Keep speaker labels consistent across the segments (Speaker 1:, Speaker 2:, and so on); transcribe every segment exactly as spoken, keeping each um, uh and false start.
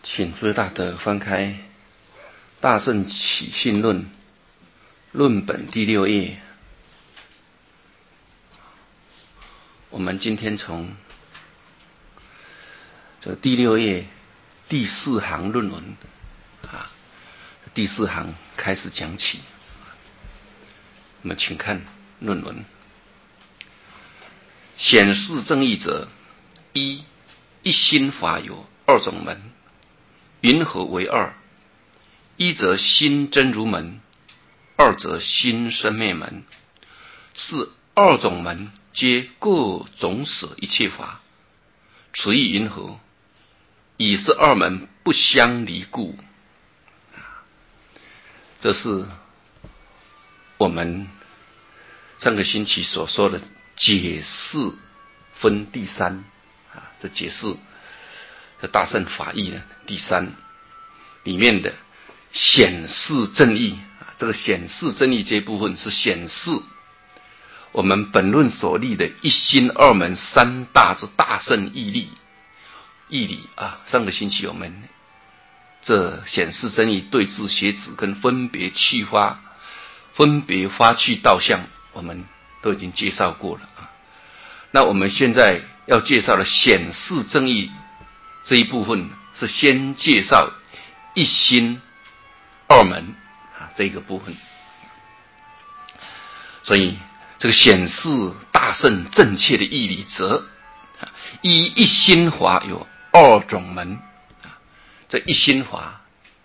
Speaker 1: 请诸位大德翻开《大圣起信论》论本第六页。我们今天从这第六页第四行论文啊，第四行开始讲起。我们请看论文。显示正义者，一一心法有二种门，云何为二？一则心真如门，二则心生灭门。是二种门皆各总舍一切法，此意云何？以是二门不相离故。这是我们上个星期所说的解释分第三啊，这解释这大乘法义的第三里面的显示正义啊，这个显示正义这一部分是显示我们本论所立的一心二门三大之大乘义理义理啊。上个星期我们这显示正义对治邪子跟分别去发分别发去道相，我们都已经介绍过了啊。那我们现在要介绍的显示正义这一部分，是先介绍一心二门啊这个部分。所以这个显示大乘正确的义理则，依一心法有二种门啊。这一心法，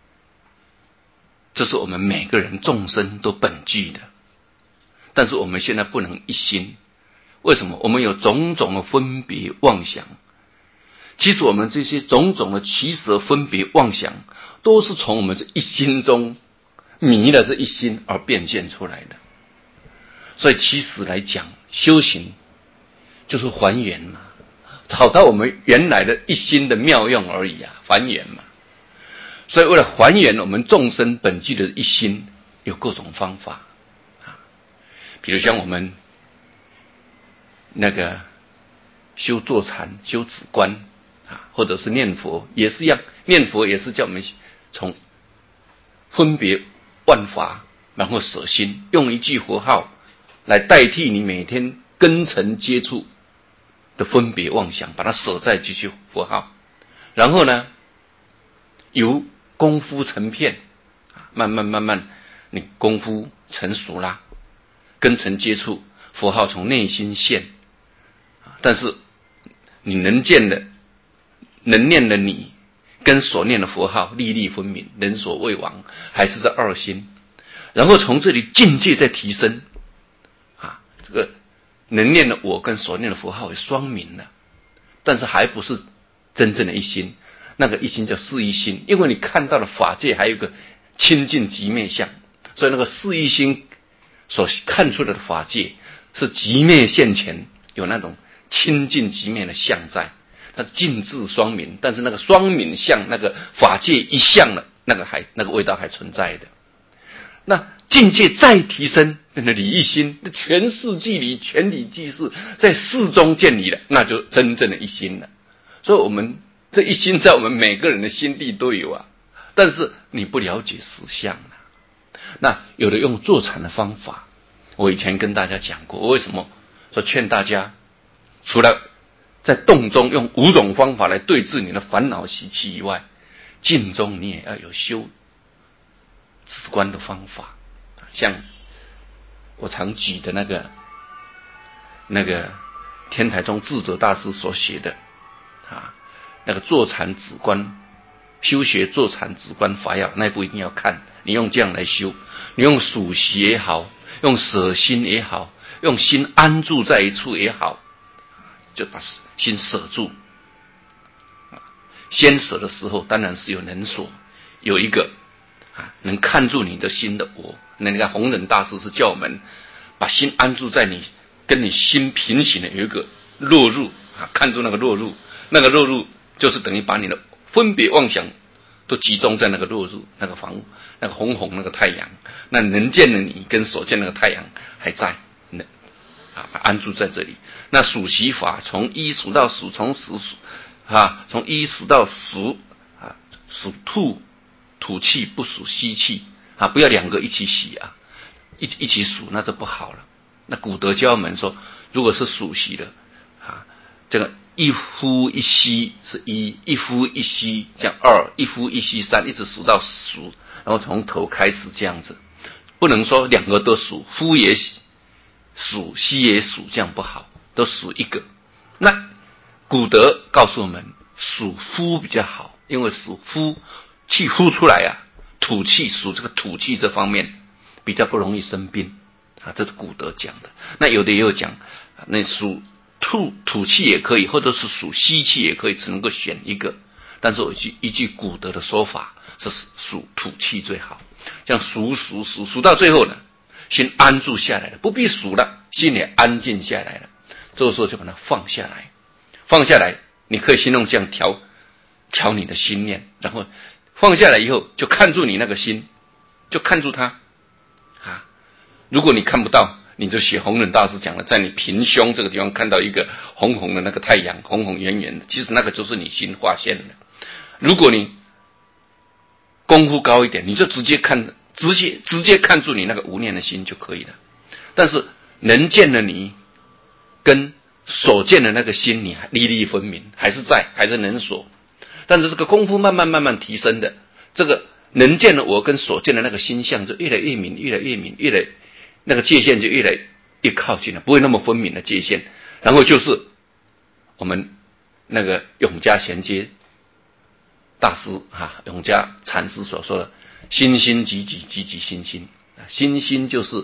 Speaker 1: 这是我们每个人众生都本具的。但是我们现在不能一心，为什么？我们有种种的分别妄想。其实我们这些种种的取舍分别妄想，都是从我们这一心中迷了这一心而变现出来的。所以其实来讲，修行就是还原嘛，找到我们原来的一心的妙用而已啊，还原嘛。所以为了还原我们众生本具的一心，有各种方法。比如像我们那个修坐禅、修止观啊，或者是念佛，也是一样。念佛也是叫我们从分别万法，然后舍心，用一句佛号来代替你每天根尘接触的分别妄想，把它舍在这句佛号。然后呢，由功夫成片，慢慢慢慢，你功夫成熟啦。根尘接触，佛号从内心现，但是你能见的、能念的你，跟所念的佛号粒粒分明，人所未亡，还是这二心。然后从这里境界再提升，啊，这个能念的我跟所念的佛号也双明了，但是还不是真正的一心。那个一心叫四一心，因为你看到了法界还有一个清净极灭相，所以那个四一心所看出来的法界是极灭现前，有那种清净极灭的相在，它尽智双明，但是那个双明相，那个法界一相了，那个还那个味道还存在的。那境界再提升，那个理一心，全世界里全体即是在事中建立了，那就真正的一心了。所以我们这一心在我们每个人的心地都有啊，但是你不了解实相啊。那有的用坐禅的方法，我以前跟大家讲过，为什么说劝大家除了在动中用五种方法来对治你的烦恼习气以外，静中你也要有修止观的方法。像我常举的那个那个天台宗智者大师所写的啊，那个坐禅止观修学坐禅止观法要，那一部一定要看。你用这样来修，你用数息也好，用舍心也好，用心安住在一处也好，就把心舍住。先舍的时候，当然是有能所，有一个啊能看住你的心的我。那你看弘忍大师是叫我们把心安住在你跟你心平行的有一个落入啊，看住那个落入，那个落入就是等于把你的分别妄想都集中在那个落入那个房那个红红那个太阳，那能见的你跟所见那个太阳还在，那啊安住在这里。那数息法从一数到十，从十数啊从一数到十啊， 属土，土气不属吸气啊，不要两个一起洗啊，一一起数那就不好了。那古德教我们说，如果是属息的啊，这个一呼一吸是一，一呼一吸这样二，一呼一吸三，一直数到十，然后从头开始这样子，不能说两个都数，呼也数，吸也数，这样不好，都数一个。那古德告诉我们，数呼比较好，因为数呼气呼出来啊，土气属这个土气这方面比较不容易生病啊，这是古德讲的。那有的也有讲，那属土土气也可以，或者是属吸气也可以，只能够选一个。但是我一句一句古德的说法是属土气最好。这样数数数数到最后呢，心安住下来了，不必数了，心也安静下来了。这个时候就把它放下来，放下来，你可以先用这样调调你的心念，然后放下来以后，就看住你那个心，就看住它啊。如果你看不到，你就写弘忍大师讲的，在你平胸这个地方看到一个红红的那个太阳，红红圆圆的，其实那个就是你心画线的。如果你功夫高一点，你就直接看，直接直接看住你那个无念的心就可以了。但是能见的你跟所见的那个心，你粒粒分明，还是在，还是能所。但是这个功夫慢慢慢慢提升的，这个能见的我跟所见的那个心相就越来越明，越来越明，越来那个界限就越来越靠近了，不会那么分明的界限。然后就是我们那个永嘉衔接大师哈，永嘉禅师所说的心心即即，即即心心，心心就是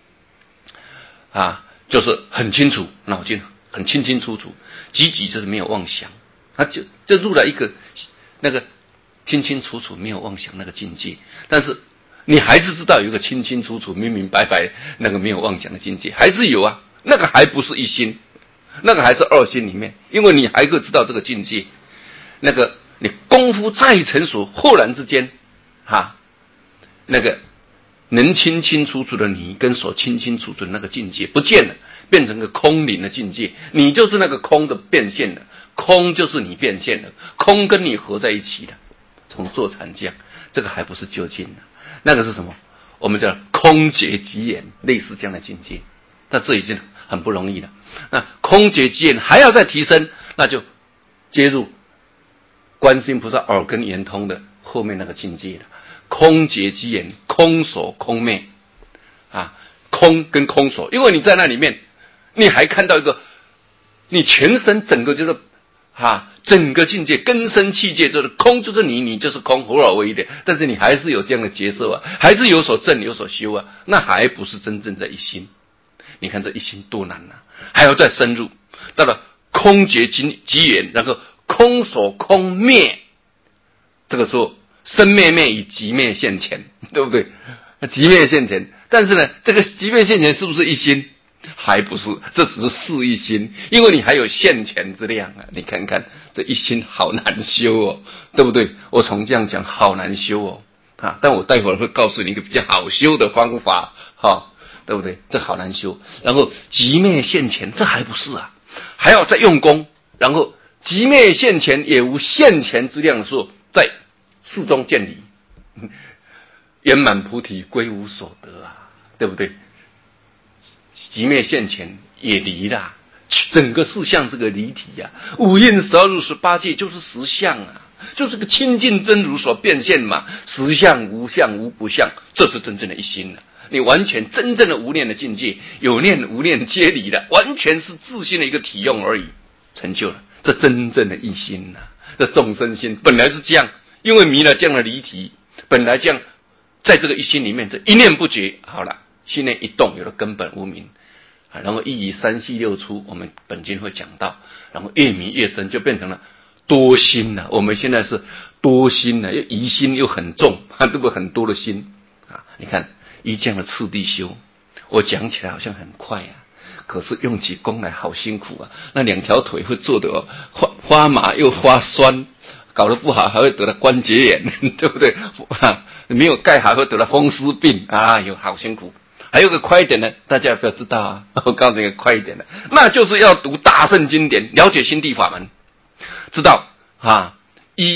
Speaker 1: 啊，就是很清楚，脑筋很清清楚楚，即即就是没有妄想，他就就入了一个那个清清楚楚没有妄想那个境界。但是你还是知道有一个清清楚楚明明白白那个没有妄想的境界，还是有啊，那个还不是一心，那个还是二心里面，因为你还可以知道这个境界，那个你功夫再成熟，忽然之间哈，那个能清清楚楚的你跟所清清楚楚的那个境界不见了，变成个空灵的境界，你就是那个空的变现了，空就是你变现了，空跟你合在一起的，从坐禅这样，这个还不是究竟的，那个是什么？我们叫空觉即眼，类似这样的境界，那这已经很不容易了。那空觉即眼还要再提升，那就接入观世音菩萨耳根圆通的后面那个境界了。空觉即眼，空所空昧啊，空跟空所，因为你在那里面，你还看到一个，你全身整个就是啊，整个境界根深器界就是空，就是你，你就是空，合而为一的。但是你还是有这样的角色啊，还是有所证有所修啊，那还不是真正在一心。你看这一心多难啊，还要再深入，到了空觉即即眼，然后空所空灭，这个时候生灭灭与即灭现前，对不对？即灭现前，但是呢，这个即灭现前是不是一心？还不是，这只是示一心，因为你还有现前之量啊！你看看这一心好难修哦，对不对？我从这样讲好难修哦，啊！但我待会儿会告诉你一个比较好修的方法，哈、哦，对不对？这好难修。然后即灭现前，这还不是啊，还要再用功。然后即灭现前也无现前之量的时候，在事中见离，圆满菩提归无所得啊，对不对？即灭现前也离了，整个事相这个离体啊，五蕴十二入十八界就是实相啊，就是个清净真如所变现嘛，实相无相无不相，这是真正的一心了、啊。你完全真正的无念的境界，有念无念皆离了，完全是自心的一个体用而已，成就了这真正的一心呐、啊。这众生心本来是这样，因为迷了这样的离体，本来这样，在这个一心里面，这一念不绝，好了。心念一动，有了根本无明，啊，然后一以三细六出，我们本经会讲到，然后越迷越深，就变成了多心了。我们现在是多心了，又疑心又很重，啊，对不对？很多的心啊，你看依这样的次第修，我讲起来好像很快啊，可是用起功来好辛苦啊，那两条腿会做得花花麻又花酸，搞得不好还会得了关节炎，对不对？啊，没有盖还会得了风湿病啊，有好辛苦。还有个快一点的，大家不要知道啊！我告诉你个快一点的，那就是要读大圣经典，了解心地法门，知道啊。一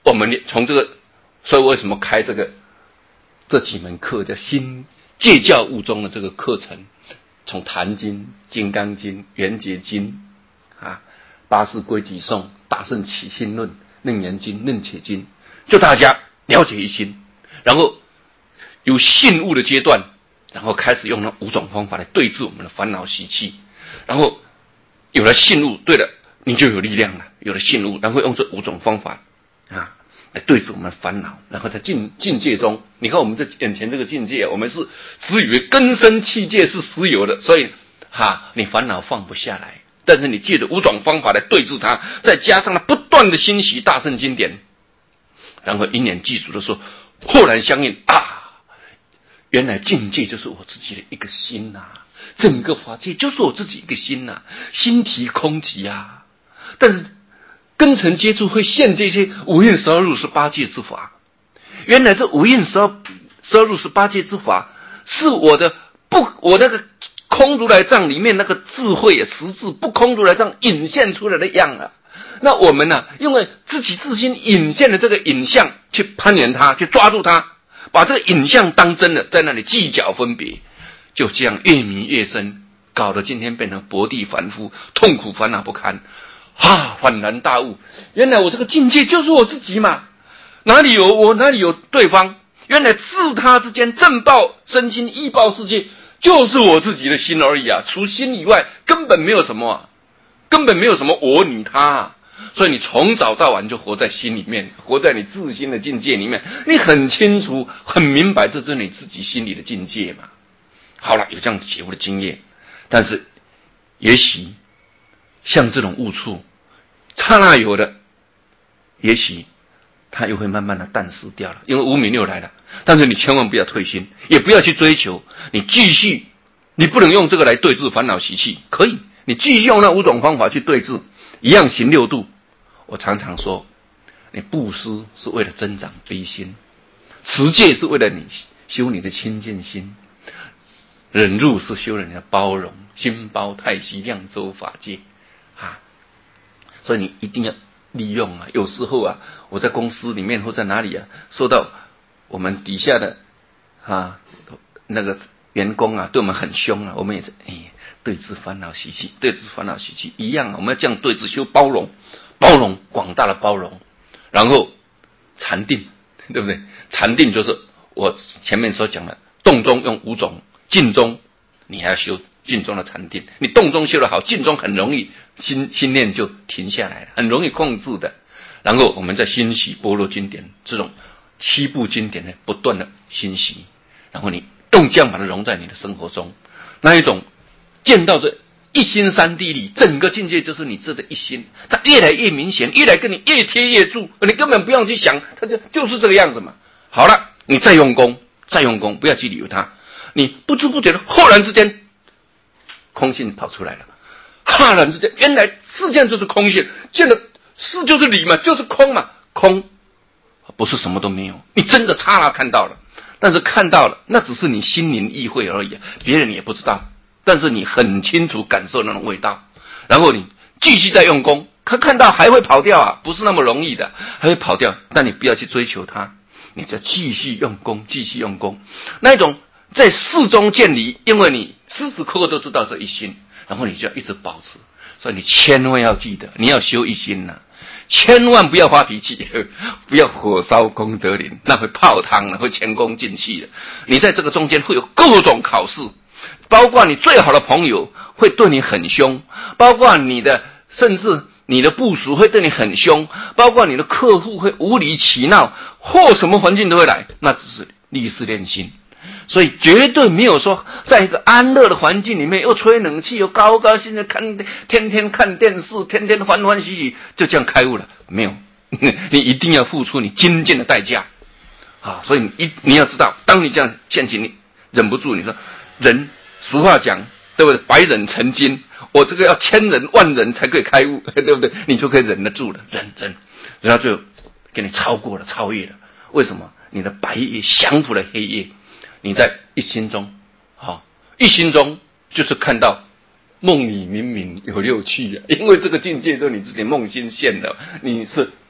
Speaker 1: 我们从这个，所以为什么开这个这几门课叫新戒教悟中的这个课程？从《坛经》《金刚经》《圆觉经》啊，《八识归集颂》《大圣起信论》《楞严经》《楞伽经》，就大家了解一心，然后有信悟的阶段，然后开始用那五种方法来对治我们的烦恼习气，然后有了信悟，对了，你就有力量了，有了信悟，然后用这五种方法啊来对治我们的烦恼，然后在境境界中，你看我们这眼前这个境界，我们是只以为根生器界是实有的，所以哈，你烦恼放不下来。但是你借着五种方法来对治它，再加上了不断的欣习大圣经典，然后因缘具足的时候，豁然相应啊，原来境界就是我自己的一个心呐、啊，整个法界就是我自己一个心呐、啊，心体空寂啊。但是根尘接触会现这些五蕴十二入十八界之法，原来这五蕴十二十二入十八界之法是我的不，我那个空如来藏里面那个智慧实质不空如来藏引现出来的样啊。那我们呢、啊，因为自己自心引现的这个影像去攀援它，去抓住它，把这个影像当真的，在那里计较分别，就这样越迷越深，搞得今天变成薄地凡夫，痛苦烦恼不堪。啊，恍然大悟，原来我这个境界就是我自己嘛，哪里有我，哪里有对方？原来自他之间正报身心异报世界就是我自己的心而已啊，除心以外根本没有什么啊，根本没有什么我你他啊。所以你从早到晚就活在心里面，活在你自心的境界里面，你很清楚很明白这就是你自己心里的境界嘛。好了，有这样解悟的经验，但是也许像这种悟处刹那有的，也许它又会慢慢的淡失掉了，因为无明又来了。但是你千万不要退心，也不要去追求，你继续，你不能用这个来对治烦恼习气，可以，你继续用那五种方法去对治，一样行六度。我常常说，你布施是为了增长悲心，持戒是为了你修你的清净心，忍辱是修了你的包容，心包太虚，量周法界啊。所以你一定要利用啊！有时候啊，我在公司里面或在哪里啊，受到我们底下的啊那个员工啊对我们很凶啊，我们也是哎对治烦恼习气，对治烦恼习气一样啊，我们要这样对治，修包容，包容广大的包容，然后禅定，对不对？禅定就是我前面所讲的，动中用五种，静中你还要修静中的禅定，你动中修得好，静中很容易心心念就停下来了，很容易控制的。然后我们再欣喜般若经典这种七部经典呢，不断的欣喜，然后你用这样把它融在你的生活中，那一种见到这一心三谛里，整个境界就是你自己的一心，它越来越明显，越来跟你越贴越住，你根本不用去想，它就就是这个样子嘛。好了，你再用功，再用功，不要去理由它，你不知不觉的，忽然之间空性跑出来了，忽然之间，原来世界就是空性，见了是就是理嘛，就是空嘛，空不是什么都没有，你真的刹那看到了，但是看到了，那只是你心灵意会而已，别人也不知道，但是你很清楚感受那种味道，然后你继续再用功，他看到还会跑掉啊，不是那么容易的，还会跑掉，但你不要去追求它，你就继续用功，继续用功，那种在事中见离，因为你时时刻刻都知道这一心，然后你就要一直保持，所以你千万要记得，你要修一心呐、啊，千万不要发脾气，不要火烧功德林，那会泡汤了，会前功尽弃的。你在这个中间会有各种考试，包括你最好的朋友会对你很凶，包括你的甚至你的部属会对你很凶，包括你的客户会无理取闹，或什么环境都会来，那只是历事练心。所以绝对没有说在一个安乐的环境里面又吹冷气又高高兴兴看天天看电视天天欢欢喜喜就这样开悟了，没有你一定要付出你精进的代价啊！所以你一你要知道，当你这样陷进，你忍不住你说人俗话讲对不对，百忍成金，我这个要千人万人才可以开悟，对不对？你就可以忍得住了，忍忍然后就给你超过了超越了。为什么？你的白夜降服了黑夜，你在一心中，好，一心中就是看到梦里明明有六趣啊，因为这个境界就是你自己梦心现的，你是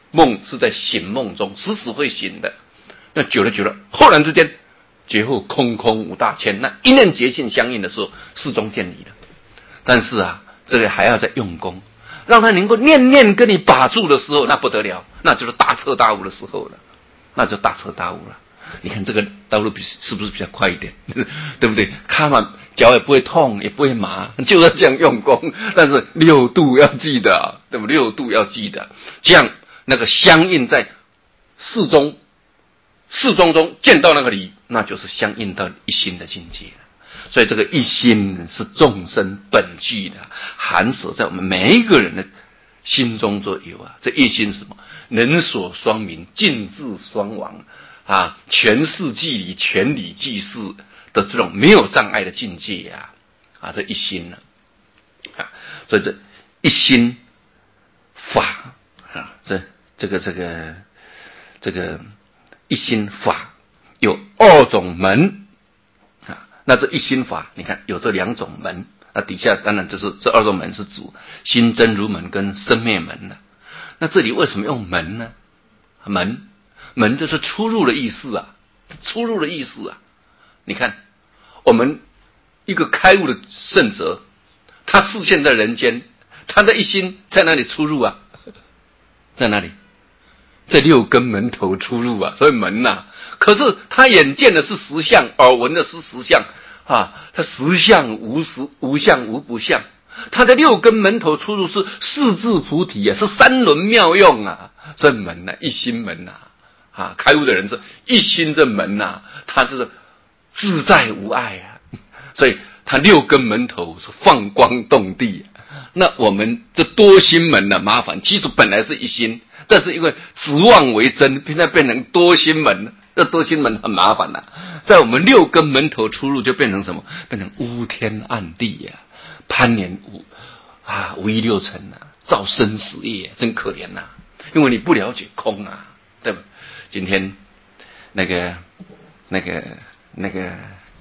Speaker 1: 梦是在醒梦中，时时会醒的。那久了久了，忽然之间，觉后空空无大千，那一念觉性相应的时候，事中见理了。但是啊，这个还要再用功，让他能够念念跟你把住的时候，那不得了，那就是大彻大悟的时候了，那就大彻大悟了。你看这个道路比是不是比较快一点，对不对？看嘛，脚也不会痛，也不会麻，就要这样用功。但是六度要记得，对不对？六度要记得，这样那个相应在事中事中中见到那个理，那就是相应到一心的境界了。所以这个一心是众生本具的，含舍在我们每一个人的心中就有啊。这一心是什么？人所双明，尽智双亡啊，全事即理，全理即事的这种没有障碍的境界呀！啊，这一心呢、啊，啊，所以这一心法啊，这这个这个这个一心法有二种门啊。那这一心法，你看有这两种门，那底下当然就是这二种门是指心真如门跟生灭门了。那这里为什么用门呢？门门就是出入的意思啊，出入的意思啊。你看，我们一个开悟的圣者，他视现在人间，他的一心在哪里出入啊？在哪里？在六根门头出入啊。所以门呐、啊，可是他眼见的是实相，耳闻的是实相啊，他实相无实，无相无不相。他的六根门头出入是四智菩提啊，是三轮妙用啊。这门呐、啊，一心门呐、啊。啊，开悟的人是一心这门呐、啊，他是自在无碍啊，所以他六根门头是放光动地、啊。那我们这多心门呢、啊，麻烦，其实本来是一心，但是因为执妄为真，现在变成多心门，这多心门很麻烦呐、啊。在我们六根门头出入，就变成什么？变成乌天暗地呀、啊，攀连五啊，五欲六尘啊，造生死业、啊，真可怜呐、啊！因为你不了解空啊，对吧？今天那个那个那个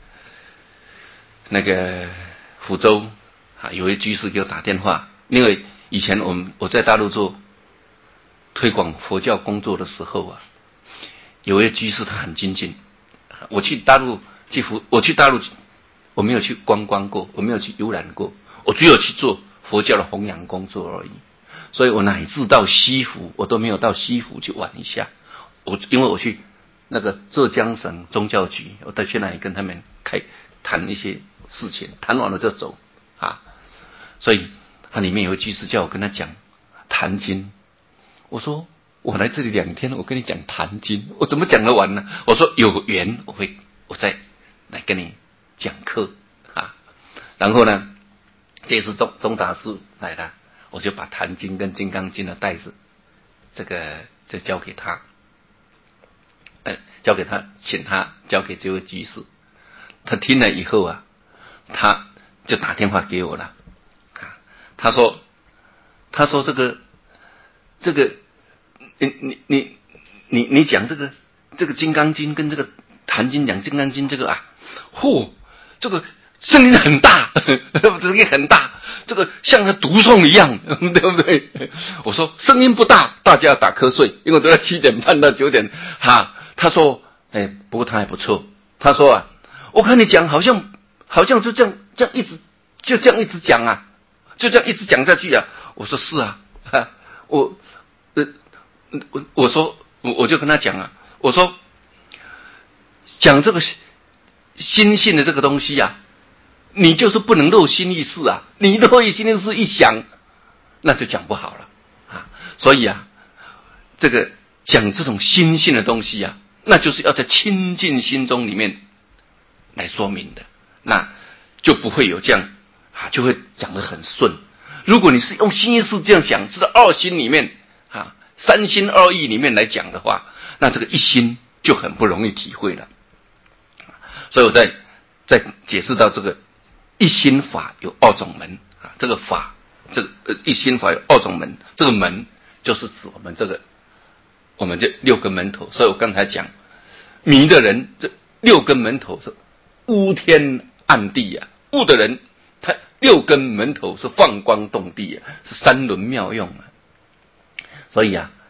Speaker 1: 那个福州啊，有位居士给我打电话，因为以前我们我在大陆做推广佛教工作的时候啊，有位居士他很精进，我去大陆去福，我去大陆我没有去观光过，我没有去游览过，我只有去做佛教的弘扬工作而已，所以我乃至到西湖我都没有到西湖去玩一下。我因为我去那个浙江省宗教局，我到去那里跟他们开谈一些事情，谈完了就走啊。所以它里面有一居士叫我跟他讲坛经，我说我来这里两天了，我跟你讲坛经，我怎么讲得完呢？我说有缘我会我再来跟你讲课啊。然后呢，这次中中达师来了，我就把坛经跟金刚经的袋子，这个就交给他。交给他，请他交给这位居士。他听了以后啊，他就打电话给我了。啊，他说，他说这个，这个，你你你你你讲这个这个《金刚经》跟这个《坛经》讲《金刚经》这个啊，嚯，这个声音很大，声音很大，这个像他读诵一样，对不对？我说声音不大，大家要打瞌睡，因为都在七点半到九点，哈。他说：“哎，不过他还不错。”他说啊，我看你讲好像好像就这样这样一直就这样一直讲啊，就这样一直讲下去啊。我说是啊，哈我呃我我说我我就跟他讲啊，我说讲这个心性的这个东西啊，你就是不能漏心意识啊，你漏心意识一想，那就讲不好了啊。所以啊，这个讲这种心性的东西啊。那就是要在清净心中里面来说明的，那就不会有这样啊，就会讲得很顺。如果你是用心意识这样想，是在二心里面啊，三心二意里面来讲的话，那这个一心就很不容易体会了。所以我在在解释到这个一心法有二种门啊，这个法，这个呃一心法有二种门，这个门就是指我们这个。我们这六根门头，所以我刚才讲迷的人，这六根门头是乌天暗地呀、啊；悟的人，他六根门头是放光动地呀、啊，是三轮妙用啊。所以啊，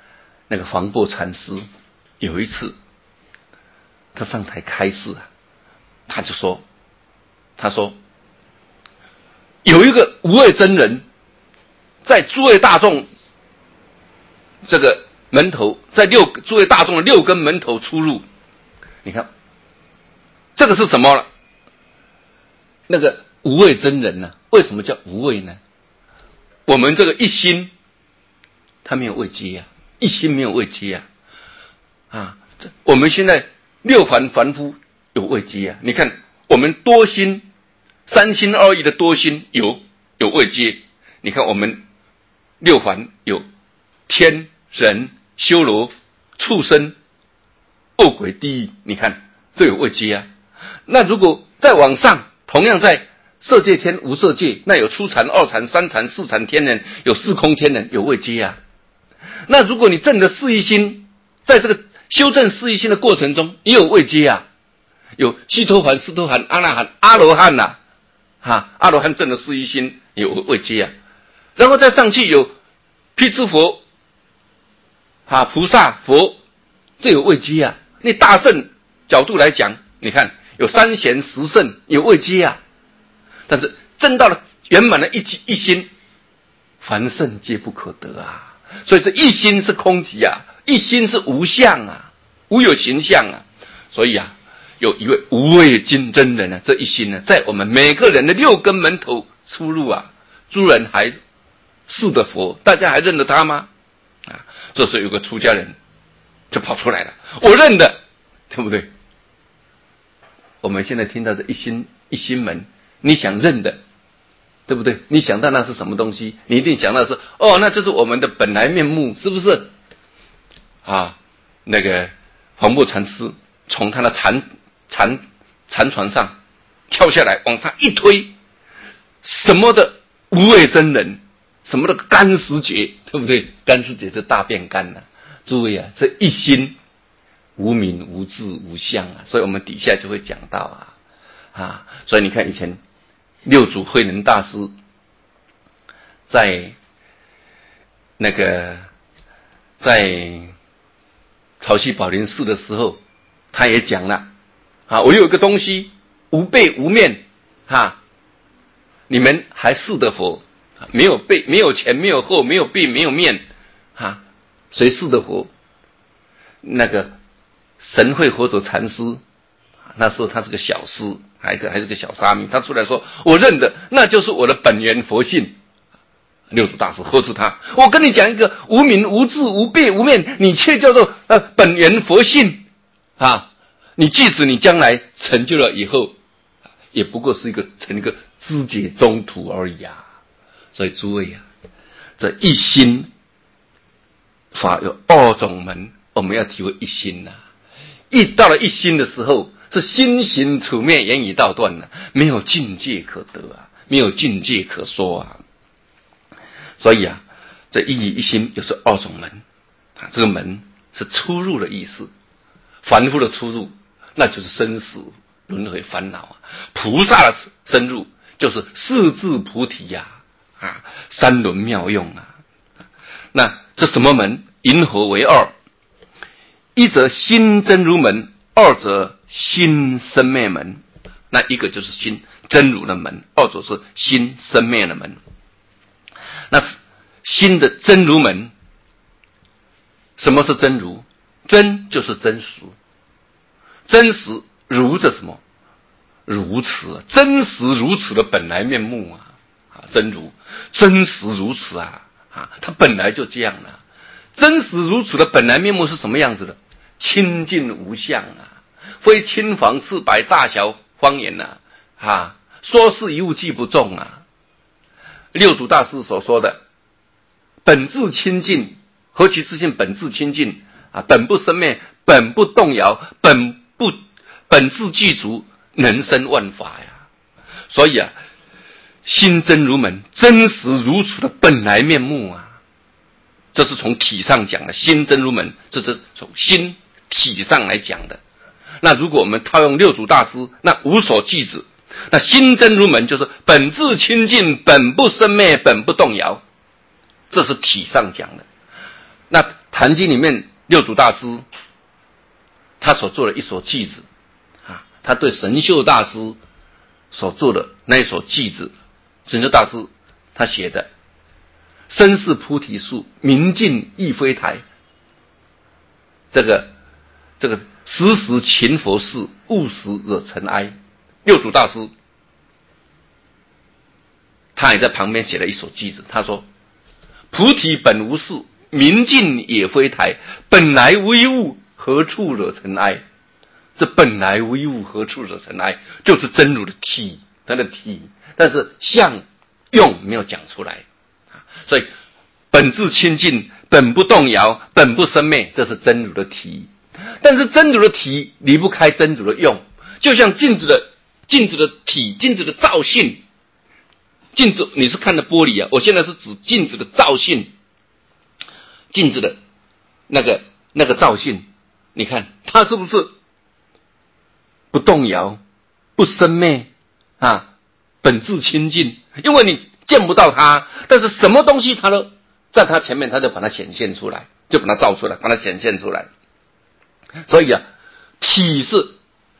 Speaker 1: 那个黄檗禅师有一次他上台开示啊，他就说，他说有一个无畏真人在诸位大众这个门头，在六诸位大众的六根门头出入。你看这个是什么了？那个无畏真人呢、啊？为什么叫无畏呢？我们这个一心他没有位阶呀、啊，一心没有位阶呀、啊，啊，我们现在六凡凡夫有位阶呀、啊。你看我们多心三心二意的多心有有位阶，你看我们六凡有天人修罗畜生恶鬼地狱，你看这有位阶啊。那如果再往上，同样在色界天无色界，那有初禅、二禅、三禅、四禅天人，有四空天人，有位阶啊。那如果你证的四一心，在这个修正四一心的过程中，也有位阶啊，有须陀洹、斯陀含、阿那含、阿罗汉呐、啊，哈，阿罗汉证的四一心有位阶啊。然后再上去有辟支佛、啊菩萨、佛，这有位阶啊。你大圣角度来讲，你看有三贤十圣，有位阶啊。但是证到了圆满的一一心，凡圣皆不可得啊。所以这一心是空寂啊，一心是无相啊，无有形象啊。所以啊，有一位无畏金真人啊，这一心呢，在我们每个人的六根门头出入啊，诸人还是的佛，大家还认得他吗？啊，这时候有个出家人就跑出来了，我认得，对不对？我们现在听到这一心一心门，你想认的，对不对？你想到那是什么东西？你一定想到是哦，那就是我们的本来面目，是不是？啊，那个黄檗禅师从他的禅禅禅船上跳下来，往上一推，什么的无畏真人，什么的干石觉，对不对？干石觉是大便干呐、啊。诸位啊，这一心无名无智无相啊，所以我们底下就会讲到啊啊，所以你看以前六祖慧能大师在那个在曹溪宝林寺的时候，他也讲了啊，我有一个东西无背无面啊，你们还是的佛，没有背没有前没有后没有背没有面啊，谁是的佛？那个神会佛祖禅师，那时候他是个小师，还个还是个小沙弥，他出来说：“我认的，那就是我的本源佛性。”六祖大师呵斥他：“我跟你讲一个无名无智无背无面，你却叫做呃本源佛性啊！你即使你将来成就了以后，也不过是一个成一个知解中途而已啊！所以诸位啊，这一心法有二种门。”我们要体会一心呐、啊，一到了一心的时候，是心行处灭，言语道断了、啊，没有境界可得啊，没有境界可说啊。所以啊，这一意一心又是二种门啊，这个门是出入的意思，凡夫的出入，那就是生死轮回烦恼啊；菩萨的深入，就是四智菩提呀、啊，啊，三轮妙用啊。那这什么门？银河为二。一则心真如门，二则心生灭门。那一个就是心真如的门，二者是心生灭的门。那是心的真如门。什么是真如？真就是真实，真实如着什么？如此，真实如此的本来面目啊！啊，真如，真实如此啊！啊，它本来就这样啊。真实如此的本来面目是什么样子的？清净无相啊，非青黄赤白大小方言呐、啊，啊，说是一物即不中啊。六祖大师所说的本自清净，何其自性本自清净啊，本不生灭，本不动摇，本不本自具足，能生万法呀。所以啊，心真如门，真实如此的本来面目啊。这是从体上讲的，心真如门，这是从心体上来讲的。那如果我们套用六祖大师那无所具指，那心真如门就是本自清净，本不生灭，本不动摇，这是体上讲的。那坛经里面六祖大师他所做的一首偈子啊，他对神秀大师所做的那一首偈子，神秀大师他写的身是菩提树，明镜亦非台，这个这个时时勤佛事，勿使惹尘埃。六祖大师他也在旁边写了一首偈子，他说菩提本无树，明镜也非台，本来无一物，何处惹尘埃。这本来无一物，何处惹尘埃，就是真如的体，它的体，但是相用没有讲出来，所以本自清净，本不动摇，本不生灭，这是真如的体。但是真如的体离不开真如的用，就像镜子的镜子的体，镜子的造性。镜子你是看的玻璃啊，我现在是指镜子的造性，镜子的那个那个造性，你看它是不是不动摇、不生灭啊？本质清净，因为你见不到它，但是什么东西它都在它前面，它就把它显现出来，就把它造出来，把它显现出来。所以啊，体是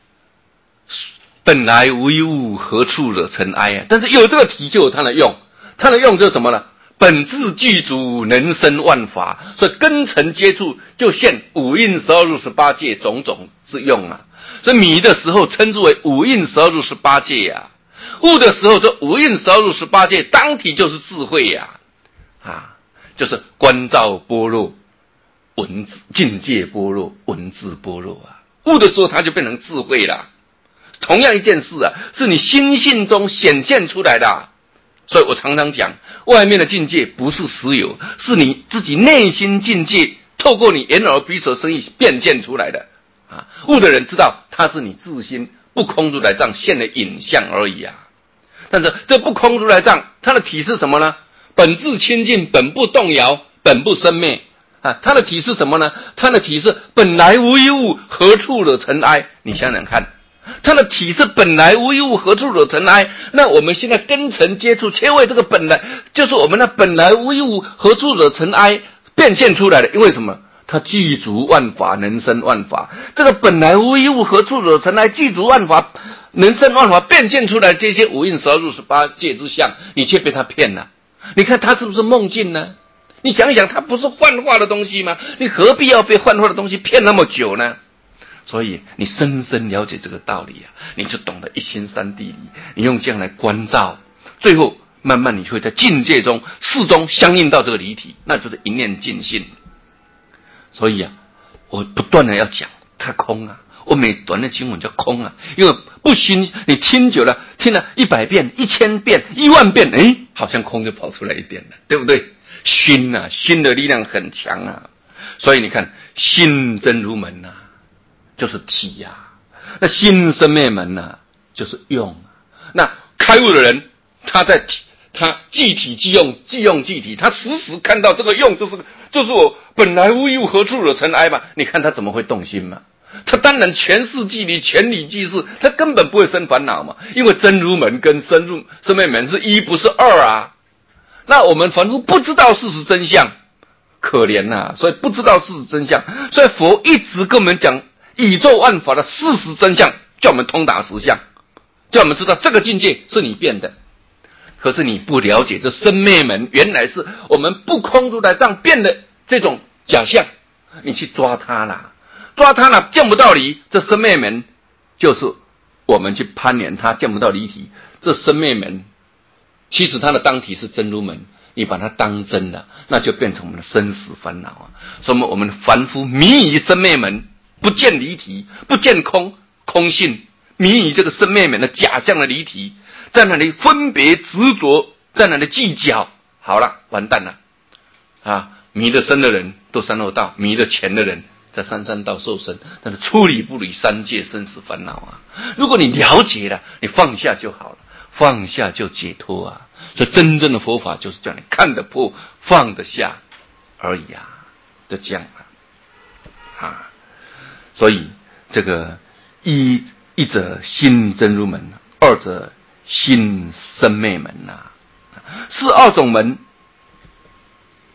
Speaker 1: 本来无一物，何处惹尘埃啊！但是有这个体就有它的用，它的用就是什么呢？本自具足，能生万法，所以根尘接触就现五蕴十二入十八界种种之用啊。所以迷的时候称之为五蕴十二入十八界呀、啊，悟的时候这五蕴十二入十八界当体就是智慧呀、啊，啊，就是观照般若，文字境界般若，文字般若啊。悟的时候它就变成智慧了。同样一件事啊，是你心性中显现出来的、啊。所以我常常讲，外面的境界不是实有，是你自己内心境界透过你眼耳鼻舌身意变现出来的啊。悟的人知道它是你自心不空如来藏现的影像而已啊。但是这不空如来藏它的体是什么呢？本自清净，本不动摇，本不生灭啊。它的体是什么呢？它的体是本来无一物，何处惹尘埃。你想想看，它的体是本来无一物，何处惹尘埃。那我们现在跟尘接触，切为这个本来，就是我们那本来无一物，何处惹尘埃变现出来的。因为什么？它具足万法，能生万法。这个本来无一物，何处惹尘埃，具足万法，能生万法，变现出来这些五蕴十二入十八界之相，你却被它骗了。你看它是不是梦境呢？你想一想，它不是幻化的东西吗？你何必要被幻化的东西骗那么久呢？所以你深深了解这个道理啊，你就懂得一心三地理。你用这样来关照，最后慢慢你会在境界中始终相应到这个离体，那就是一念尽性。所以啊，我不断的要讲它空啊，我每段的经文叫空啊，因为不熏，你听久了，听了一百遍、一千遍、一万遍，哎，好像空就跑出来一点了，对不对？熏啊，熏的力量很强啊。所以你看，心真如门啊，就是体呀、啊；那心生灭门呐、啊，就是用、啊。那开悟的人，他在体，他即体即用，即用即体，他时时看到这个用，就是就是我本来无一物，何处惹尘埃嘛？你看他怎么会动心嘛？他当然全事即理，全理即事，他根本不会生烦恼嘛。因为真如门跟生入生灭门是一，不是二啊。那我们凡夫不知道事实真相，可怜呐、啊！所以不知道事实真相，所以佛一直跟我们讲宇宙万法的事实真相，叫我们通达实相，叫我们知道这个境界是你变的。可是你不了解这生灭门原来是我们不空如来藏变的这种假象，你去抓它啦，抓它啦，见不到离。这生灭门就是我们去攀缘它，见不到离体。这生灭门其实它的当体是真如门，你把它当真了，那就变成我们的生死烦恼啊。所以我们凡夫迷于生灭门，不见离体，不见空空性，迷于这个生灭门的假象的离体，在那里分别执着，在那里计较，好了，完蛋了啊！迷得深的人都三恶道，迷得浅的人在三三道受生，但是出离不离三界生死烦恼啊！如果你了解了，你放下就好了，放下就解脱啊！所以真正的佛法就是这样，你看得破，放得下而已啊，就这样啊！啊，所以这个一一者心真如门，二者心生灭门呐、啊，是二种门。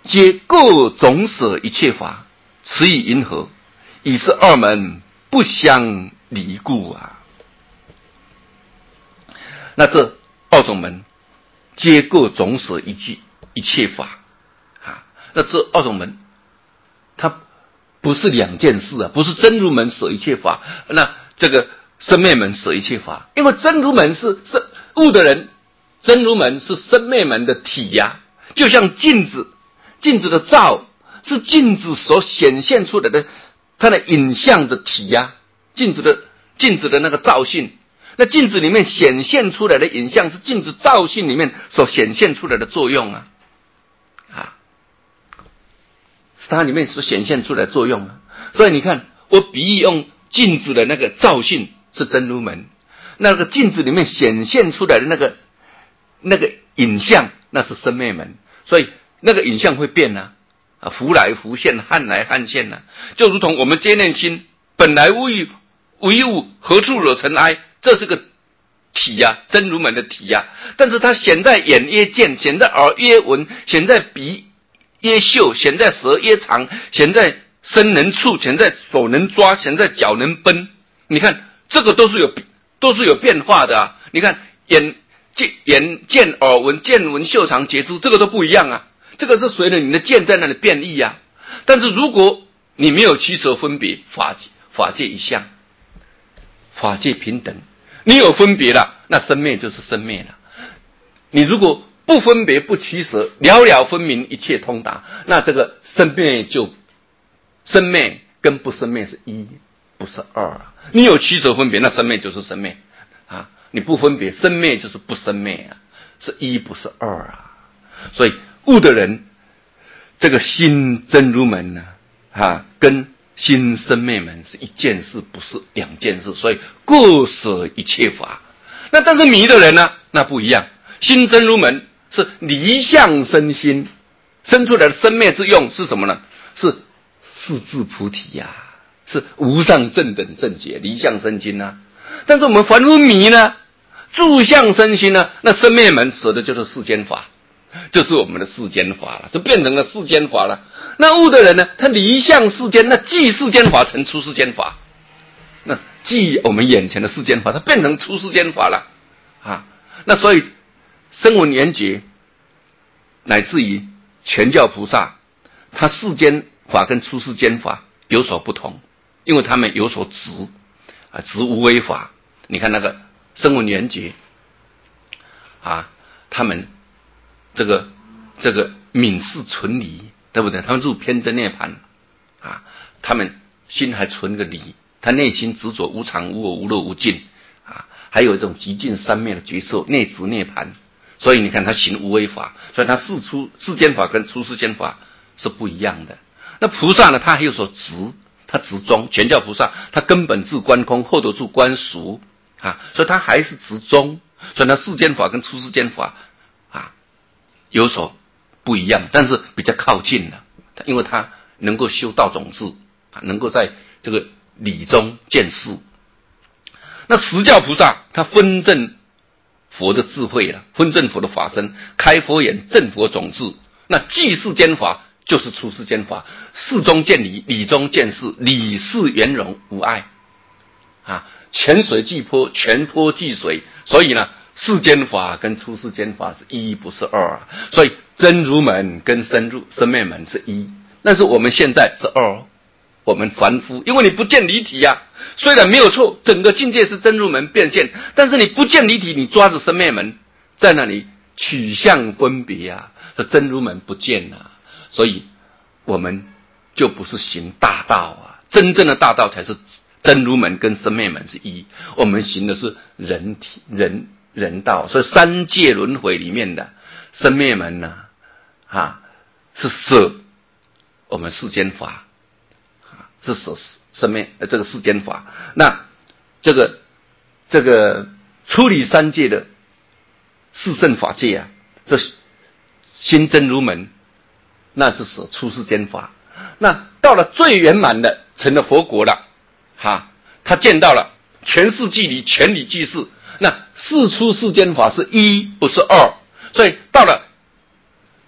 Speaker 1: 皆各总舍一切法，此以云何？以是二门不相离故啊。那这二种门皆各总舍一切一切法啊，那这二种门它不是两件事啊，不是真如门舍一切法，那这个生灭门舍一切法，因为真如门是是悟的人，真如门是生灭门的体呀、啊，就像镜子，镜子的照是镜子所显现出来的它的影像的体呀、啊，镜子的镜子的那个照性，那镜子里面显现出来的影像是镜子照性里面所显现出来的作用啊，啊，是它里面所显现出来的作用啊。所以你看，我比喻用镜子的那个照性是真如门，那个镜子里面显现出来的那个那个影像，那是生灭门。所以那个影像会变啊，啊，浮来浮现，汉来汉现啊，就如同我们接念心，本来无一无一物，何处惹尘埃？这是个体呀、啊，真如门的体呀、啊。但是它显在眼曰见，显在耳曰闻，显在鼻曰嗅，显在舌曰尝，显在身能触，显在手能抓，显在脚能奔。你看，这个都是有都是有变化的啊。你看眼见眼见耳闻见闻嗅尝觉知，这个都不一样啊。这个是随着你的见在那里变异啊。但是如果你没有取舍分别，法法界一相，法界平等，你有分别了，那生灭就是生灭了。你如果不分别不取舍，了了分明，一切通达，那这个生灭就生灭跟不生灭是一，不是二啊。你有取舍分别，那生灭就是生灭啊；你不分别，生灭就是不生灭啊，是一不是二啊。所以悟的人，这个心真如门呢，啊，跟心生灭门是一件事，不是两件事，所以各舍一切法。那但是迷的人呢，那不一样，心真如门是离相生心，生出来的生灭之用是什么呢？是四智菩提呀、啊，是无上正等正觉，离相生心啊。但是我们凡夫迷呢，住相生心呢，那生灭门舍的就是世间法，就是我们的世间法了，就变成了世间法了。那悟的人呢，他离相世间，那即世间法成出世间法，那即我们眼前的世间法，它变成出世间法了啊。那所以声闻缘觉乃至于全教菩萨，他世间法跟出世间法有所不同，因为他们有所执啊，执无为法。你看那个声闻缘觉啊，他们这个这个泯世存离，对不对？他们入偏真涅槃啊，他们心还存个离，他内心执着无常无我无乐无尽啊，还有一种极尽三昧的觉受，内执涅槃。所以你看他行无为法，所以他世出世间法跟出世间法是不一样的。那菩萨呢，他还有所执，他执中，全教菩萨他根本自观空，后头住观俗啊，所以他还是执中，所以他世间法跟出世间法啊有所不一样，但是比较靠近了，因为他能够修道种智啊，能够在这个理中见事。那实教菩萨他分证佛的智慧了，分证佛的法身，开佛眼证佛种智，那即世间法就是出世间法，事中见理，理中见事，理事圆融无碍啊，泉水即波，泉波即水。所以呢，世间法跟出世间法是一不是二啊。所以真如门跟深入生灭门是一，但是我们现在是二，我们凡夫，因为你不见离体呀、啊。虽然没有错，整个境界是真如门变现，但是你不见离体，你抓着生灭门在那里取相分别啊，真如门不见啊，所以我们就不是行大道啊，真正的大道才是真如门跟生灭门是一，我们行的是人体人人道。所以三界轮回里面的生灭门呢、啊，啊是舍我们世间法，啊是舍生灭这个世间法。那这个这个出离三界的四圣法界啊，这心真如门，那是舍出世间法。那到了最圆满的，成了佛国了，哈，他见到了全世即理，全理即事。那世出世间法是一，不是二，所以到了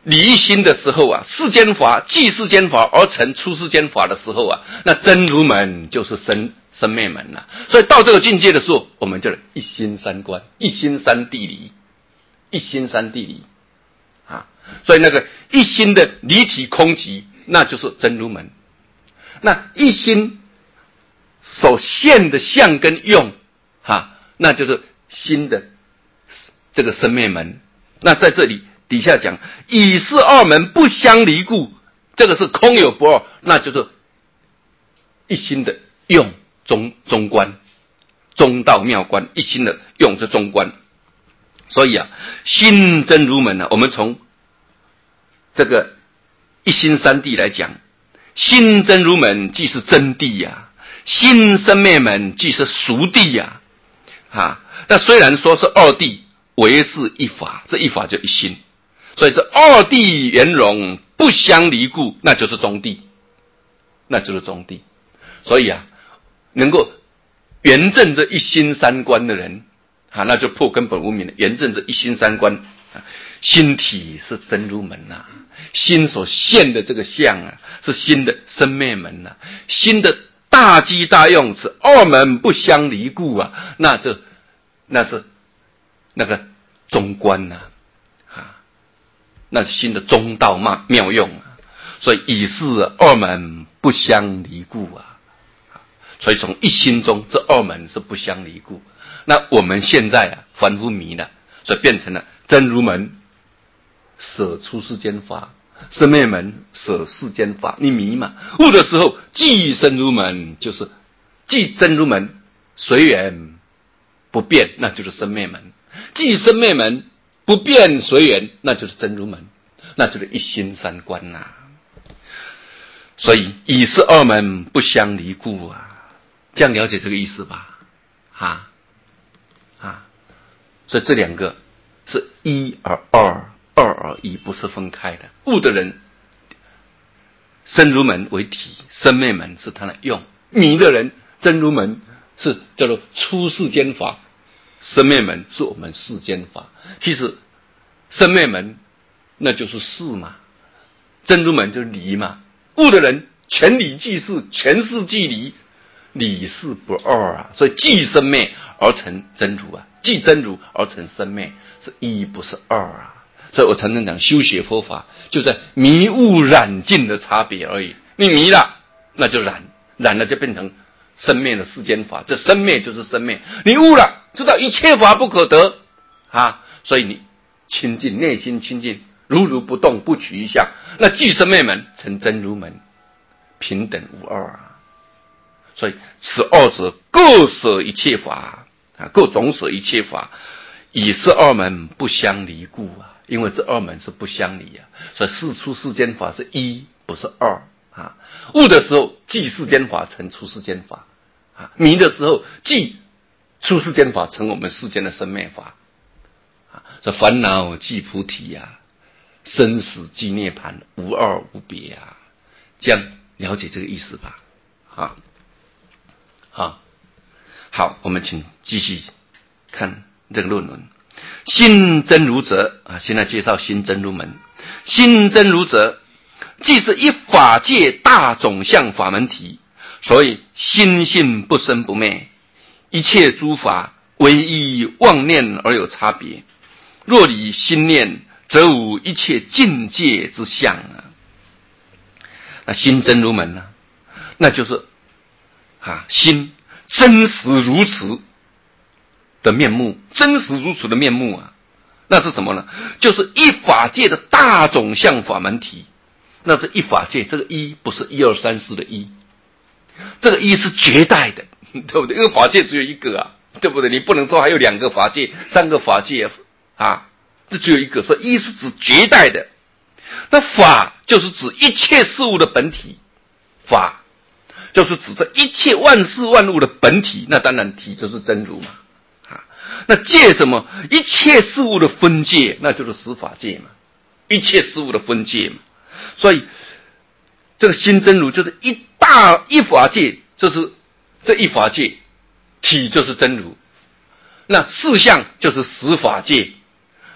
Speaker 1: 理一心的时候啊，世间法继世间法而成出世间法的时候啊，那真如门就是生生灭门了、啊。所以到这个境界的时候，我们就一心三观，一心三谛离，一心三谛离啊。所以那个一心的离体空寂，那就是真如门。那一心所现的相跟用，哈、啊，那就是心的这个生灭门。那在这里底下讲，以是二门不相离故，这个是空有不二，那就是一心的用中中观，中道妙观，一心的用是中观。所以啊，心真如门呢、啊，我们从这个一心三谛来讲，心真如门即是真谛呀、啊，心生灭门即是俗谛呀、啊，啊，那虽然说是二谛，唯是一法，这一法就一心。所以这二谛圆融不相离故，那就是中谛，那就是中谛。所以啊，能够圆证这一心三观的人，啊，那就破根本无明了。圆证这一心三观，啊，心体是真如门呐、啊，心所现的这个相啊，是心的生灭门呐、啊，心的大机大用是二门不相离故啊，那这那是那个中观呐、啊。那是心的中道妙用啊，所以以是二门不相离故啊，所以从一心中这二门是不相离故。那我们现在啊凡夫迷了，所以变成了真如门舍出世间法，生灭门舍世间法，你迷嘛？悟的时候即真如门，就是即真如门随缘不变，那就是生灭门；即生灭门不变随缘，那就是真如门，那就是一心三观呐、啊。所以以是二门不相离故啊，这样了解这个意思吧？啊啊，所以这两个是一而二，二而一，不是分开的。悟的人，生如门为体，生灭门是他的用；迷的人，真如门是叫做出世间法。生灭门是我们世间法，其实生灭门那就是事嘛，真如门就是离嘛。悟的人全理即事，全事即离，理事不二啊。所以即生灭而成真如啊，即真如而成生灭，是一不是二啊。所以我常常讲，修学佛法就在迷悟染尽的差别而已。你迷了，那就染，染了就变成生灭的世间法，这生灭就是生灭。你悟了，知道一切法不可得啊，所以你清净，内心清净，如如不动，不取一相，那即生灭门成真如门，平等无二啊。所以此二者各舍一切法啊，各总舍一切法，以是二门不相离故啊。因为这二门是不相离啊，所以世出世间法是一，不是二啊。悟的时候即世间法成出世间法啊，迷的时候即出世间法成我们世间的生灭法啊。这烦恼即菩提啊，生死即涅槃，无二无别啊。这样了解这个意思吧？啊，好，好，我们请继续看这个论文。心真如者啊，现在介绍心真如门。心真如者，既是一法界大总相法门体，所以心性不生不灭，一切诸法唯一妄念而有差别。若离心念，则无一切境界之相啊。那心真如门呢、啊？那就是啊，心真实如此的面目，真实如此的面目啊，那是什么呢？就是一法界的大总相法门体。那这一法界，这个一不是一二三四的一，这个一是绝代的，对不对？因为法界只有一个啊，对不对？你不能说还有两个法界、三个法界啊，这只有一个，所以一是指绝代的。那法就是指一切事物的本体，法就是指这一切万事万物的本体，那当然体就是真如嘛。那界什么？一切事物的分界，那就是十法界嘛。一切事物的分界嘛。所以这个心真如就是一大一法界，就是这一法界，体就是真如。那事相就是十法界，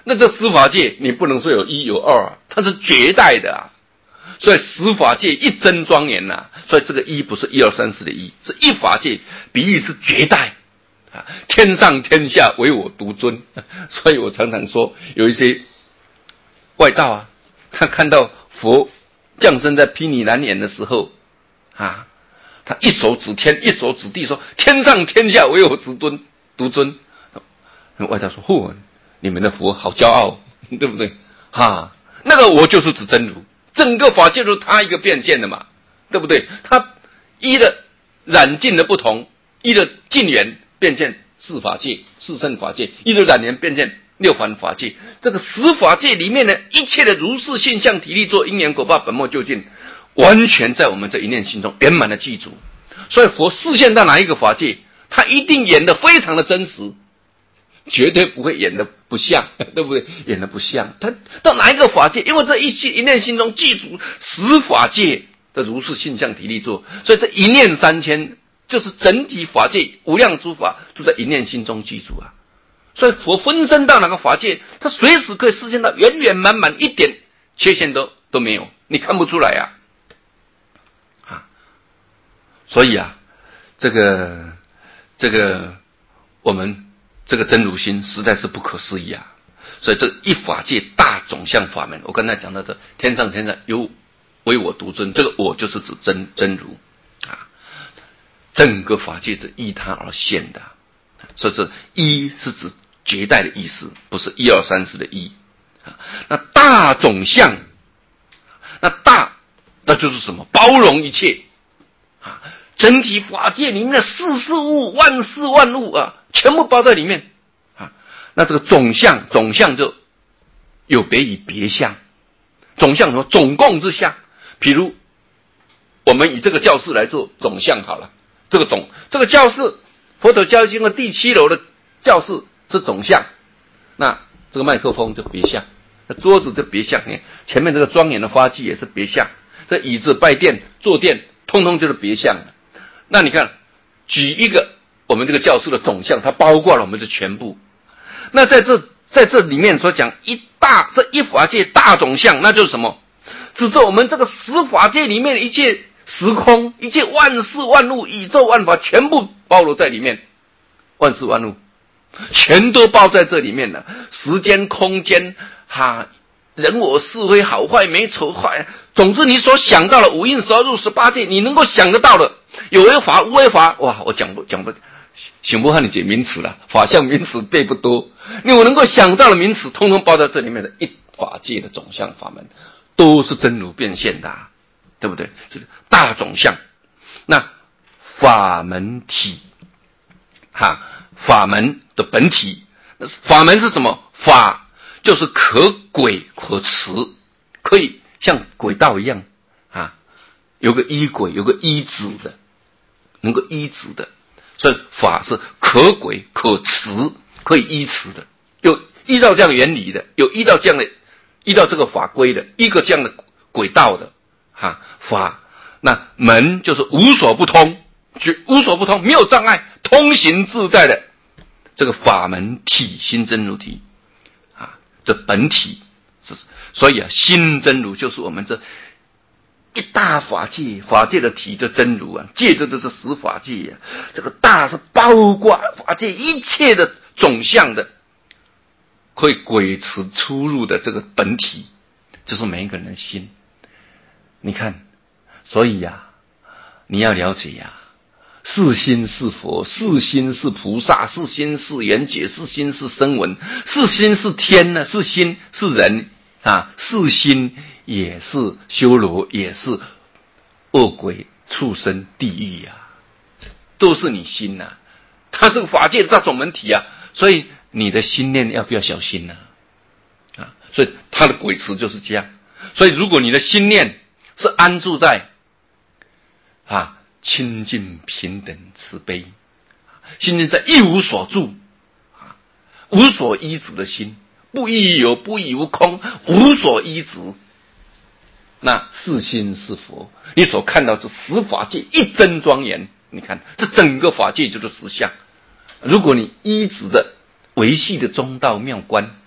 Speaker 1: 那这十法界你不能说有一有二啊，它是绝代的啊。所以十法界一真庄严呐、啊，所以这个一不是一二三四的一，是一法界，比喻是绝代啊，天上天下唯我独尊。所以我常常说，有一些外道啊，他看到佛降生在毗尼蓝眼的时候啊，他一手指天，一手指地，说天上天下唯我独尊，独尊。外道说：嚯，你们的佛好骄傲，对不对？哈，那个我就是指真如。整个法界就是他一个变现的嘛，对不对？他一的染净的不同，一的净缘变现四法界、四圣法界，一的染缘变现六凡法界。这个十法界里面的一切的如是现象体力作因缘果报本末究竟，完全在我们这一念心中圆满的记住。所以佛示现到哪一个法界，他一定演得非常的真实，绝对不会演得不像，对不对？演得不像，他到哪一个法界？因为这一心一念心中记住十法界的如是现象体力作，所以这一念三千就是整体法界无量诸法都在一念心中记住啊。所以佛分身到哪个法界，他随时可以实现到圆圆满满，一点缺陷都都没有，你看不出来啊。啊，所以啊，这个这个我们。这个真如心实在是不可思议啊！所以这一法界大总相法门，我刚才讲到这天上天下有唯我独尊，这个我就是指真真如啊，整个法界是依他而现的，所以这一是指绝代的意思，不是一二三四的一啊。那大总相，那大那就是什么？包容一切啊，整体法界里面的事事物、万事万物啊。全部包在里面啊！那这个总相，总相就有别于别相。总相什么？总共之相。譬如我们以这个教室来做总相好了，这个总这个教室，佛陀教经的第七楼的教室是总相，那这个麦克风就别相，那桌子就别相，你看前面这个庄严的花器也是别相，这椅子、拜垫、坐垫，通通就是别相的。那你看，举一个。我们这个教室的总相，它包括了我们的全部。那在这在这里面所讲一大这一法界大总相，那就是什么？指着我们这个十法界里面的一切时空、一切万事万物、宇宙万法，全部包罗在里面。万事万物全都包在这里面了。时间、空间，哈，人我是非、好坏、美丑坏，总之你所想到的五蕴十二入十八界，你能够想得到的，有为法、无为法，哇，我讲不讲不。想不和你解名词了，法相名词背不多，因为我能够想到的名词，通通包在这里面的一法界的总相法门，都是真如变现的、啊，对不对？就是大总相。那法门体，哈，法门的本体，法门是什么？法就是可轨可持，可以像轨道一样啊，有个依轨，有个依止的，能够依止的。所以法是可轨可持，可以依持的，有依照这样的原理的，有依照这样的依照这个法规的一个这样的轨道的哈法。那门就是无所不通，无所不通，没有障碍，通行自在的这个法门体，心真如体啊，这本体是。所以啊，心真如就是我们这一大法界，法界的体的真如啊，借着这是十法界啊，这个大是包括法界一切的总相的，可以轨持出入的这个本体，就是每一个人的心。你看，所以呀、啊，你要了解呀、啊，是心是佛，是心是菩萨，是心是缘觉，是心是声闻，是心是天呢，是心是人啊，是心。也是修罗，也是恶鬼、畜生、地狱呀、啊，都是你心呐、啊。它是个法界的大总门体啊，所以你的心念要不要小心呢、啊？啊，所以它的轨持就是这样。所以如果你的心念是安住在啊清净平等慈悲，心念在一无所住啊，无所依止的心，不亦有，不亦无空，无所依止。那是心是佛，你所看到这十法界一真庄严，你看这整个法界就是实相。如果你依止的维系的中道妙观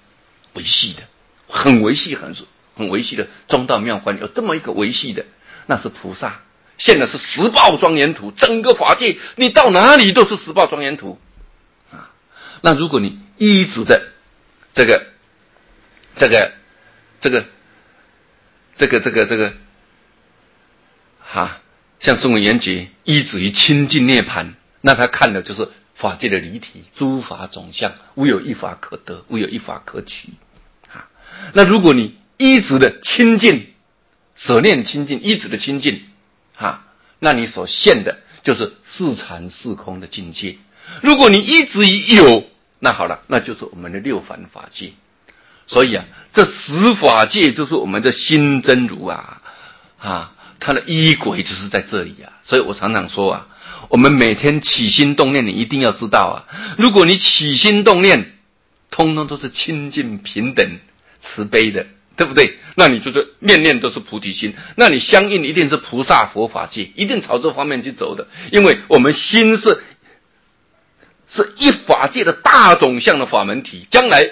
Speaker 1: 维系的，很维系，很很维系的中道妙观有这么一个维系的，那是菩萨。现在是十报庄严图，整个法界你到哪里都是十报庄严图啊。那如果你依止的这个这个这个这个这个这个啊，像圣文缘觉依止于清净涅槃，那他看的就是法界的离体，诸法总相，无有一法可得，无有一法可取啊。那如果你依止的清净，舍念清净，依止的清净啊，那你所现的就是四禅四空的境界。如果你一直以有，那好了，那就是我们的六凡法界。所以啊，这十法界就是我们的心真如啊，啊，它的依轨就是在这里啊。所以我常常说啊，我们每天起心动念，你一定要知道啊，如果你起心动念，通通都是清净平等慈悲的，对不对？那你就是念念都是菩提心，那你相应一定是菩萨佛法界，一定朝这方面去走的。因为我们心是是一法界的大总相的法门体，将来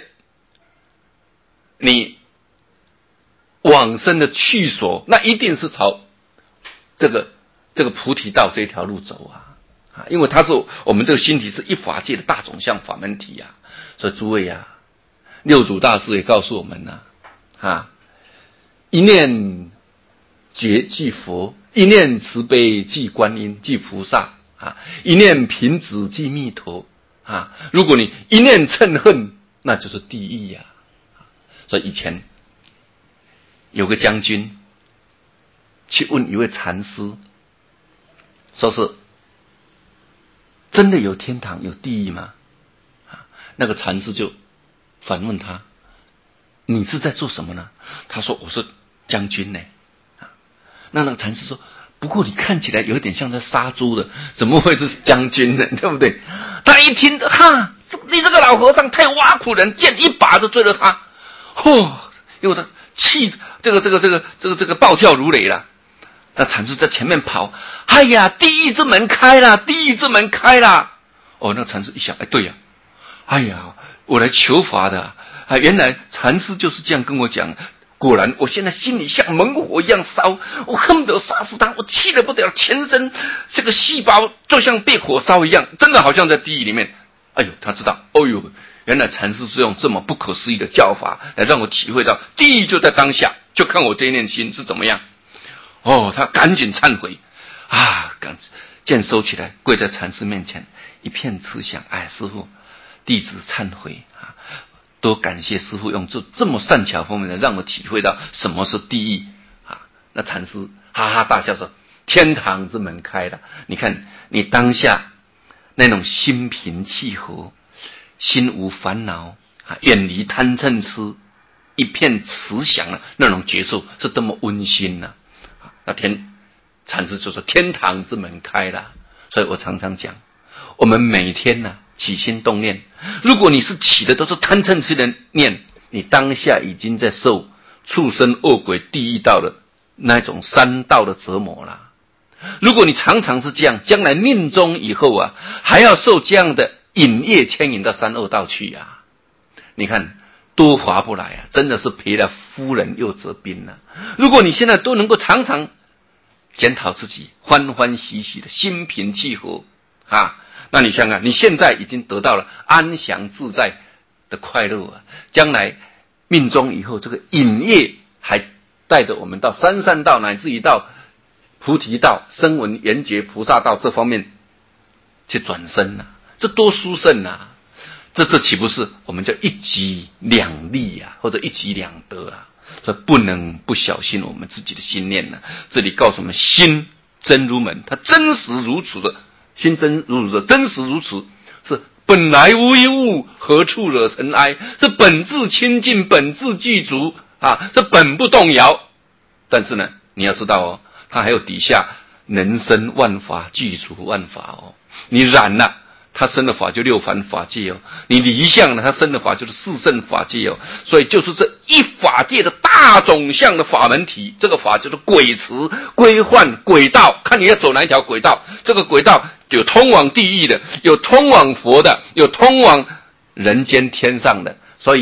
Speaker 1: 你往生的去所，那一定是朝这个这个菩提道这条路走啊啊！因为它是我们这个心体是一法界的大总相法门体啊，所以诸位啊，六祖大师也告诉我们呐、啊，啊，一念觉即佛，一念慈悲即观音即菩萨啊，一念贫止即弥陀啊。如果你一念嗔恨，那就是地狱呀、啊。所以以前有个将军去问一位禅师，说是真的有天堂有地狱吗？啊，那个禅师就反问他，你是在做什么呢？他说我是将军呢。啊，那那个禅师说，不过你看起来有点像在杀猪的，怎么会是将军呢？对不对？他一听，哈，你这个老和尚太挖苦人，剑一把就追了他，嚯！因为他气这个这个这个这个这个暴跳如雷了。那禅师在前面跑，哎呀，地狱之门开了，地狱之门开了。哦，那禅师一想，哎，对呀、啊，哎呀，我来求法的啊，原来禅师就是这样跟我讲。果然，我现在心里像猛火一样烧，我恨不得杀死他，我气得不得了，全身这个细胞就像被火烧一样，真的好像在地狱里面。哎呦，他知道，哦呦，原来禅师是用这么不可思议的教法来让我体会到地狱就在当下，就看我这一念心是怎么样。哦，他赶紧忏悔啊，赶剑收起来，跪在禅师面前，一片慈祥。哎，师父，弟子忏悔啊，多感谢师父用这这么善巧方面的让我体会到什么是地狱啊。那禅师哈哈大笑说，天堂之门开了。你看你当下那种心平气和，心无烦恼啊，远离贪嗔痴，一片慈祥的那种觉受是多么温馨呢、啊！那天禅师就说天堂之门开了。所以我常常讲，我们每天呢、啊、起心动念，如果你是起的都是贪嗔痴的念，你当下已经在受畜生恶鬼地狱道的那种三道的折磨了。如果你常常是这样，将来命中以后啊，还要受这样的引业牵引到三恶道去啊，你看多划不来啊！真的是赔了夫人又折兵了、啊。如果你现在都能够常常检讨自己，欢欢喜喜的心平气和啊，那你想想，你现在已经得到了安详自在的快乐啊，将来命中以后，这个引业还带着我们到三善道，乃至于到菩提道、声闻缘觉菩萨道这方面去转身啊，这多殊胜啊！这这岂不是我们叫一举两利啊，或者一举两得啊？所以不能不小心我们自己的心念呢、啊。这里告诉我们，心真如门，它真实如此的，心真如此的，真实如此，是本来无一物，何处惹尘埃？是本自清净，本自具足啊，这本不动摇。但是呢，你要知道哦，它还有底下能生万法，具足万法哦。你染了，他生的法就六凡法界哦，你离相了，他生的法就是四圣法界哦。所以就是这一法界的大总相的法门体，这个法就是轨持、规范、轨道，看你要走哪一条轨道。这个轨道有通往地狱的，有通往佛的，有通往人间天上的。所以啊，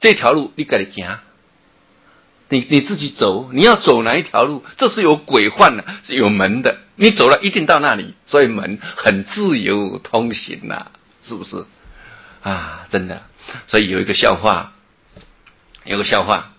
Speaker 1: 这条路你自己行，你你自己走，你要走哪一条路？这是有规范的，是有门的。你走了一定到那里，所以门很自由通行呐、啊，是不是？啊，真的。所以有一个笑话，有个笑话，